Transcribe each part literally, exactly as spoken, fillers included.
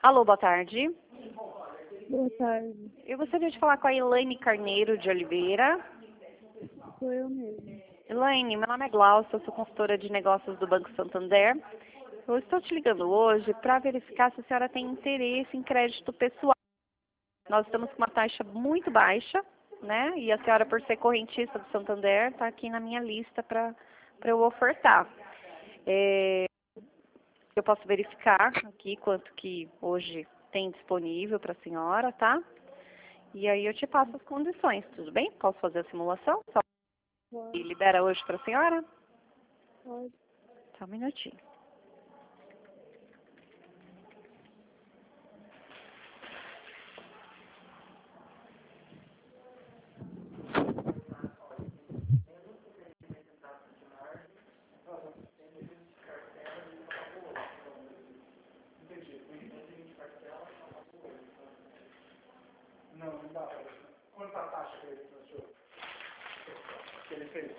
Alô, boa tarde. Boa tarde. Eu gostaria de falar com a Elaine Carneiro de Oliveira. Sou eu mesmo. Elaine, meu nome é Glaucia, eu sou consultora de negócios do Banco Santander. Eu estou te ligando hoje para verificar se a senhora tem interesse em crédito pessoal. Nós estamos com uma taxa muito baixa, né? E a senhora, por ser correntista do Santander, está aqui na minha lista para para eu ofertar. É, eu posso verificar aqui quanto que hoje tem disponível para a senhora, tá? E aí eu te passo as condições, tudo bem? Posso fazer a simulação? Só Pode, libera hoje para a senhora? pode. Só um minutinho. Não, não dá. Quanto a taxa que ele achou? Que ele fez?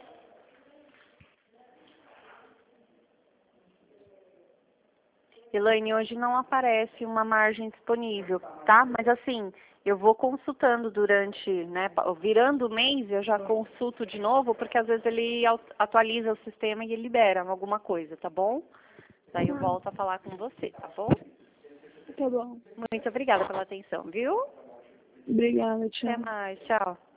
Elaine, hoje não aparece uma margem disponível, tá? Mas assim, eu vou consultando durante, né, virando o mês, eu já consulto de novo, porque às vezes ele au- atualiza o sistema e ele libera alguma coisa, tá bom? Daí eu volto a falar com você, tá bom? Tá bom. Muito obrigada pela atenção, viu? Obrigada, Até tchau. mais, tchau.